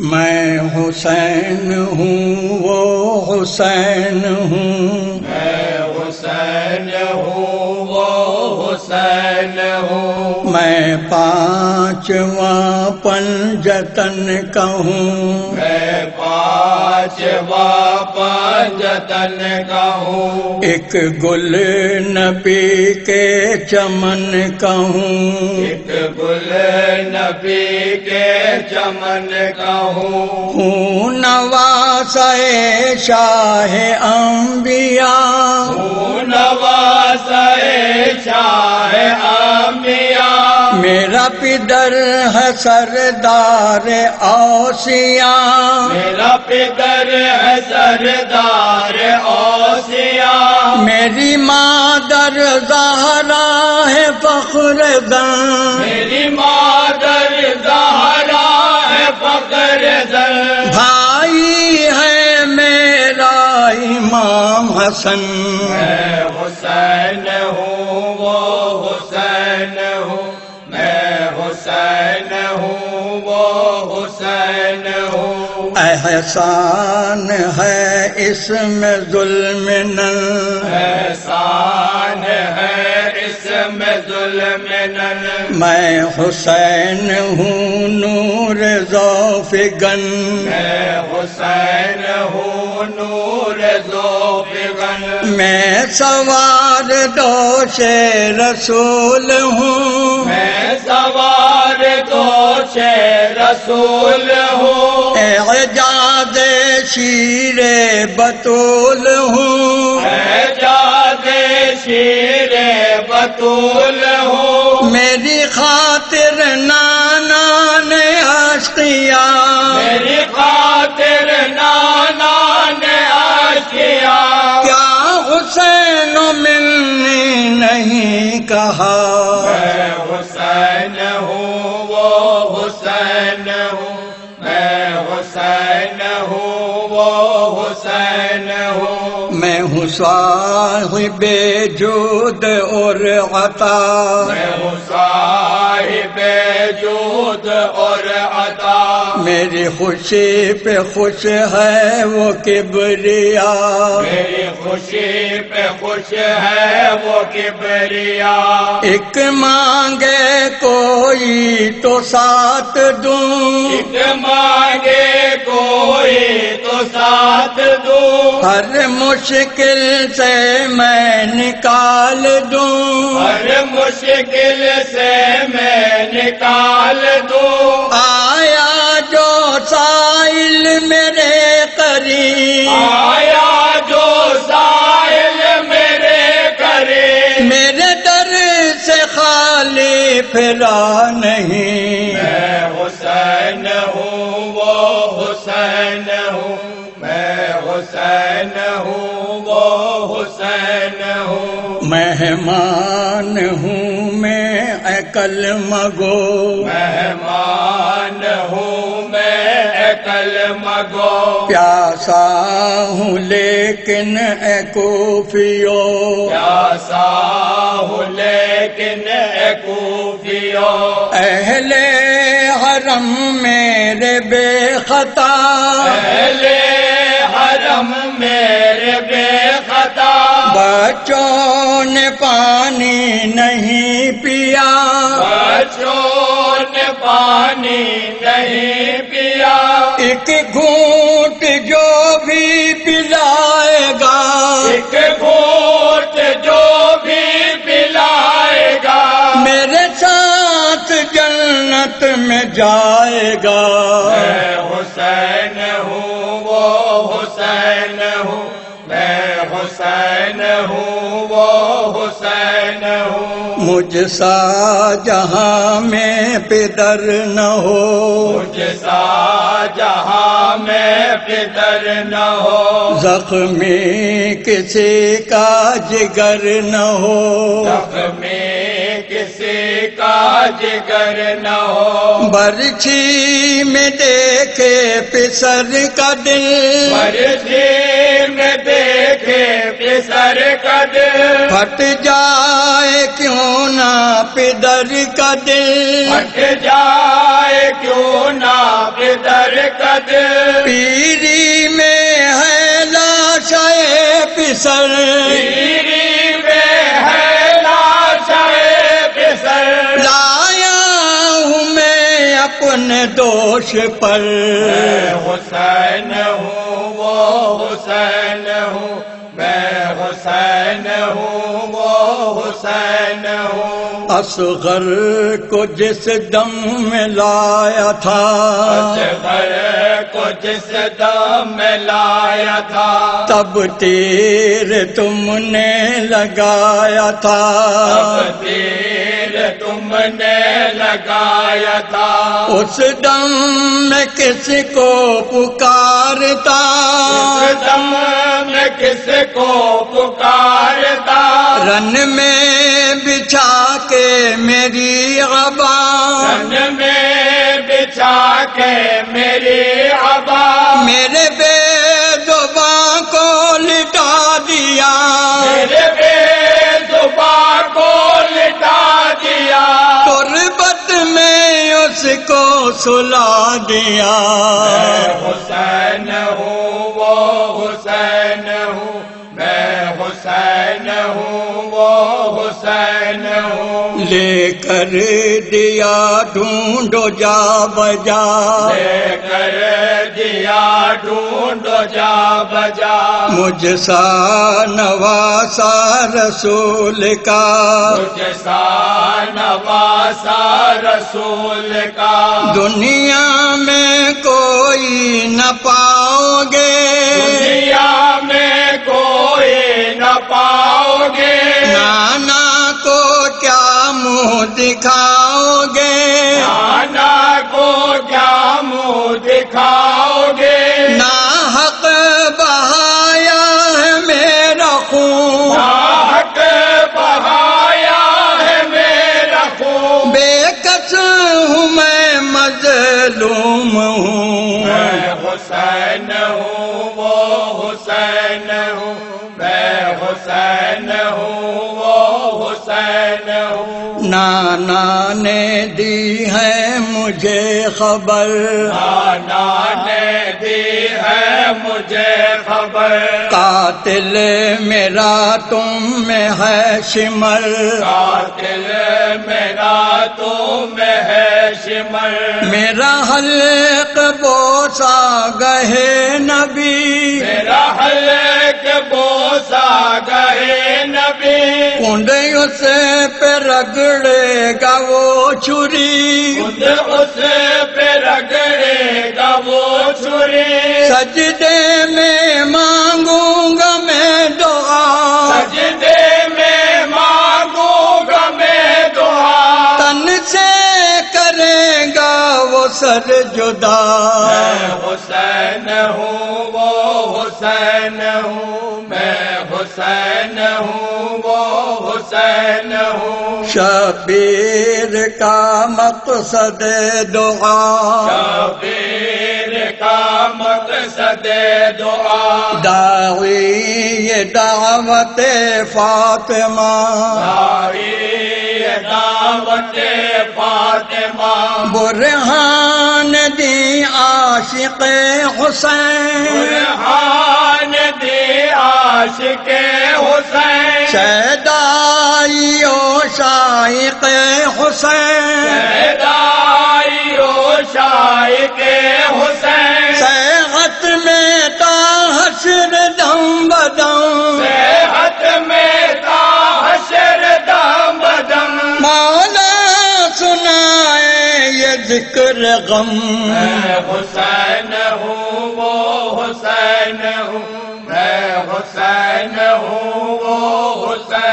میں حسین ہوں وہ حسین ہوں، میں حسین ہوں وہ حسین ہوں، میں پانچواں پنجتن کا ہوں، میں پانچواں پنجتن کا ہوں، ایک گل نبی کے چمن کا ہوں، ایک گل نبی کے چمن کا ہوں، نواسے شاہ انبیاء، نواسے شاہ انبیاء، میرا پدر ہے سردار اوصیاء، میرا پدر ہے سردار اوصیاء، میری مادر زہرا ہے فخر زن، میری مادر زہرا ہے فخر زن، بھائی ہے میرا امام حسن، میں حسین ہوں وہ حسین ہوں، میں حسین ہوں وہ حسین ہوں، احسان ہے اس میں ظلم نن، احسان ہے اس میں ظلم نن، میں حسین ہوں نور ذوف گن، میں حسین ہوں نور ذوف گن، میں سوار دوش رسول ہوں، میں سوار دوش رسول ہوں، اعجاز شیر بطول ہوں، اعجاز شیر بطول ہوں، میری خاطر نانا نے اشقیا، میری خاطر نانا نے آشیا، کیا حسین ملنی نہیں کہا، میں حسین ہوں وہ حسین ہوں، میں حسین ہوں وہ حسین ہوں، میں ہوں صاحب جود اور عطا، میں ہوں صاحب جود اور عطا، میری خوشی پہ خوش ہے وہ کبریا، میری خوشی پہ خوش ہے وہ کبریا، ایک مانگے کوئی تو ساتھ دوں، ایک مانگے کوئی تو ساتھ دوں، ہر مشکل سے میں نکال دوں، ہر مشکل سے میں نکال دوں، آیا جو سائل میرے قریب، آیا جو سائل میرے قریب، میرے در سے خالی پھرا نہیں، میں حسین ہوں وہ حسین ہوں، میں حسین ہوں وہ حسین ہوں، مہمان ہوں میں اے کلمہ گو، مہمان ہوں میں کلمہ گو، پیاسا ہوں لیکن اے کوفیو، پیاسا ہوں لیکن اے کوفیو، اہل حرم میرے بے خطا، اہل حرم میرے بے خطا، بچوں نے پانی نہیں پیا، بچوں نے پانی نہیں پیا، ایک گھونٹ جو بھی پلائے گا، ایک گھونٹ جو بھی پلائے گا، میرے ساتھ جنت میں جائے گا، میں حسین ہوں وہ حسین ہوں، میں حسین ہوں وہ حسین ہوں، مجھ سا جہاں میں پدر نہ ہو، مجھ سا جہاں میں پدر نہ ہو، زخمی کسی کا جگر نہ ہو، زخمی کسی کا جگر نہ ہو، برچھی میں دیکھے پسر کا دل، برچھی میں دیکھے پسر کا دل، پھٹ جائے کیوں نہ پدر کا دل، پھٹ جائے کیوں نہ پدر قدر پیری میں ہے لاشائے پسر پیری میں ہے لاشائے پسر لایا ہوں میں اپنے دوش پر میں حسین ہوں وہ حسین ہوں میں حسین ہوں وہ حسین ہوں اصغر کو جس دم میں لایا تھا اصغر کو جس دم میں لایا تھا تب تیر تم نے لگایا تھا تب تیر تم نے لگایا تھا اس دم میں کس کو پکارتا اس دم میں کس کو پکارتا رن میں بچھا کے میری عبا رن میں بچھا کے میری عبا میرے بے زباں کو لٹا دیا میرے بے زباں کو لٹا دیا تربت میں اس کو سلا دیا میں حسین ہوں وہ حسین ہوں میں حسین ہوں وہ حسین ہوں لے کر دیا ڈھونڈو جا بجا لے کر دیا ڈھونڈو جا بجا مجھ سا نواسا رسول کا مجھ سا نواسا رسول کا دنیا میں کوئی نہ پاؤ گے دنیا میں کوئی نہ پاؤ گے نانا کو کیا منہ دکھاؤ گے نانا کو کیا منہ دکھاؤ گے نا حق بہایا ہے میرا خون حق بہایا ہے میرا خون بے کس ہوں میں مظلوم ہوں میں حسین ہوں وہ حسین ہوں میں حسین ہوں وہ حسین ہوں نانا نے دی ہے مجھے خبر نانا نے دی ہے مجھے خبر قاتل میرا تم میں ہے شمر قاتل میرا تم میں ہے شمر میرا حلق بوسا گہے نبی میرا حلق بوسا گئے نبی کنڈ اس پہ رگڑے گا وہ چھری خود اس پہ رگڑے گا وہ چھری سجدے میں مانگوں گا میں دعا سجدے میں مانگوں گا میں دعا تن سے کرے گا وہ سر جدا میں حسین ہوں وہ حسین ہوں میں حسین ہوں وہ حسین ہوں شبیر کا مقصد دعا شبیر کا مقصد دعا داعی دعوت فاطمہ داعی دعوت فاطمہ برہان دی عاشق حسین برہان دی عاشق حسین شیدائی و شائق حسین شیدائی و شائق حسین صحت میں تا حشر دم بدم صحت میں تا حشر دم بدم مولا سنائے یہ ذکر غم میں حسین ہوں وہ حسین ہوں میں حسین ہوں وہ حسین